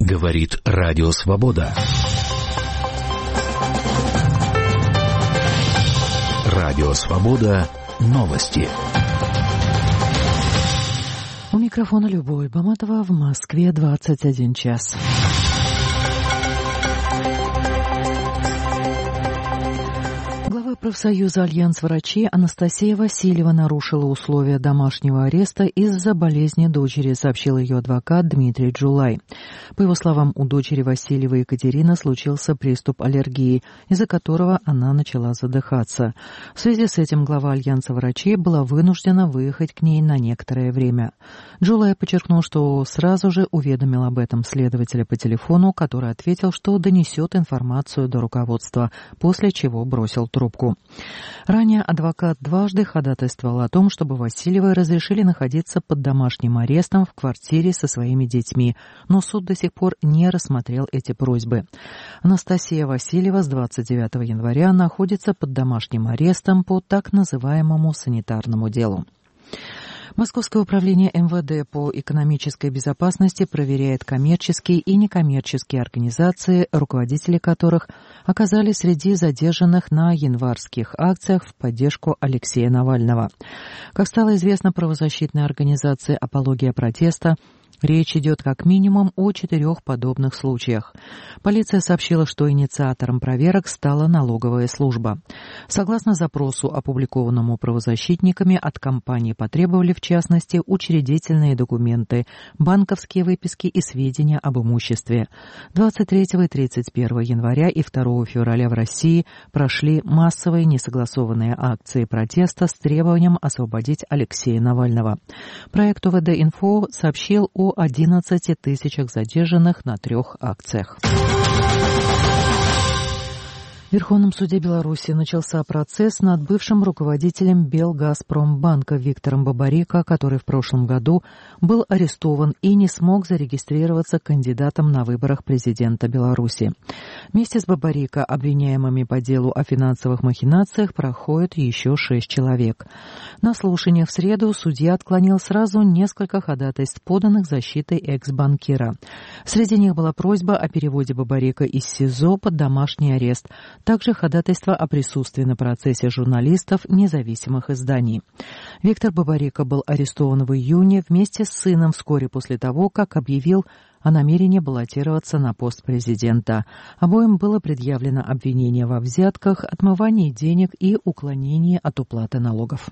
Говорит Радио Свобода. Радио Свобода. Новости. У микрофона Любовь Баматова. В Москве 21 час. Глава профсоюза «Альянс врачей» Анастасия Васильева нарушила условия домашнего ареста из-за болезни дочери, сообщил ее адвокат Дмитрий Джулай. По его словам, у дочери Васильевой Екатерины случился приступ аллергии, из-за которого она начала задыхаться. В связи с этим глава «Альянса врачей» была вынуждена выехать к ней на некоторое время. Джулай подчеркнул, что сразу же уведомил об этом следователя по телефону, который ответил, что донесет информацию до руководства, после чего бросил трубку. Ранее адвокат дважды ходатайствовал о том, чтобы Васильевой разрешили находиться под домашним арестом в квартире со своими детьми, но суд до сих пор не рассмотрел эти просьбы. Анастасия Васильева с 29 января находится под домашним арестом по так называемому санитарному делу. Московское управление МВД по экономической безопасности проверяет коммерческие и некоммерческие организации, руководители которых оказались среди задержанных на январских акциях в поддержку Алексея Навального. Как стало известно правозащитной организации «Апология протеста», речь идет как минимум о 4 подобных случаях. Полиция сообщила, что инициатором проверок стала налоговая служба. Согласно запросу, опубликованному правозащитниками, от компании потребовали, в частности, учредительные документы, банковские выписки и сведения об имуществе. 23 и 31 января и 2 февраля в России прошли массовые несогласованные акции протеста с требованием освободить Алексея Навального. Проект УВД-Инфо сообщил о 11 тысячах задержанных на 3 акциях. В Верховном суде Беларуси начался процесс над бывшим руководителем Белгазпромбанка Виктором Бабарико, который в прошлом году был арестован и не смог зарегистрироваться кандидатом на выборах президента Беларуси. Вместе с Бабарико, обвиняемыми по делу о финансовых махинациях, проходит еще 6 человек. На слушаниях в среду судья отклонил сразу несколько ходатайств, поданных защитой экс-банкира. Среди них была просьба о переводе Бабарико из СИЗО под домашний арест, также ходатайство о присутствии на процессе журналистов независимых изданий. Виктор Бабарико был арестован в июне вместе с сыном вскоре после того, как объявил о намерении баллотироваться на пост президента. Обоим было предъявлено обвинение во взятках, отмывании денег и уклонении от уплаты налогов.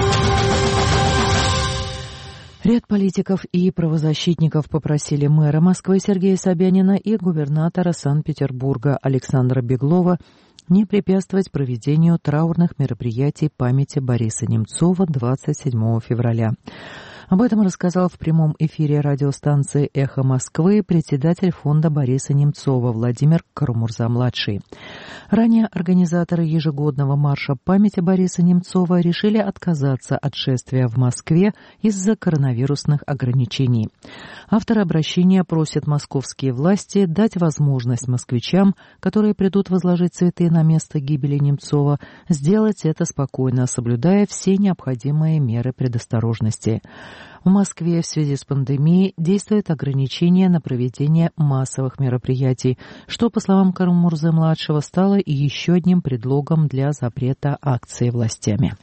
Ряд политиков и правозащитников попросили мэра Москвы Сергея Собянина и губернатора Санкт-Петербурга Александра Беглова не препятствовать проведению траурных мероприятий памяти Бориса Немцова 27 февраля. Об этом рассказал в прямом эфире радиостанции «Эхо Москвы» председатель фонда Бориса Немцова Владимир Карамурза-младший. Ранее организаторы ежегодного марша памяти Бориса Немцова решили отказаться от шествия в Москве из-за коронавирусных ограничений. Авторы обращения просят московские власти дать возможность москвичам, которые придут возложить цветы на место гибели Немцова, сделать это спокойно, соблюдая все необходимые меры предосторожности. В Москве в связи с пандемией действует ограничение на проведение массовых мероприятий, что, по словам Карамурзы-младшего, стало еще одним предлогом для запрета акций властями.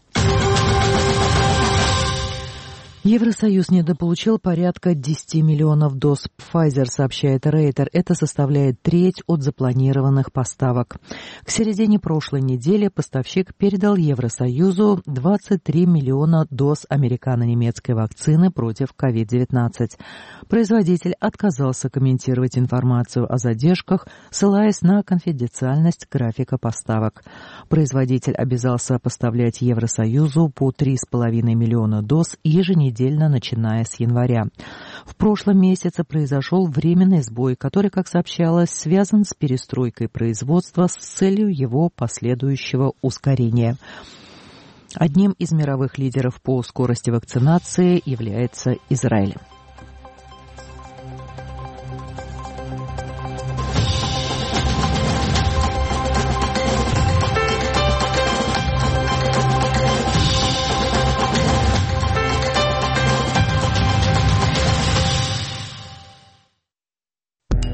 Евросоюз недополучил порядка 10 миллионов доз Pfizer, сообщает Рейтер. Это составляет треть от запланированных поставок. К середине прошлой недели поставщик передал Евросоюзу 23 миллиона доз американо-немецкой вакцины против COVID-19. Производитель отказался комментировать информацию о задержках, ссылаясь на конфиденциальность графика поставок. Производитель обязался поставлять Евросоюзу по 3,5 миллиона доз еженедельно, начиная с января. В прошлом месяце произошел временный сбой, который, как сообщалось, связан с перестройкой производства с целью его последующего ускорения. Одним из мировых лидеров по скорости вакцинации является Израиль.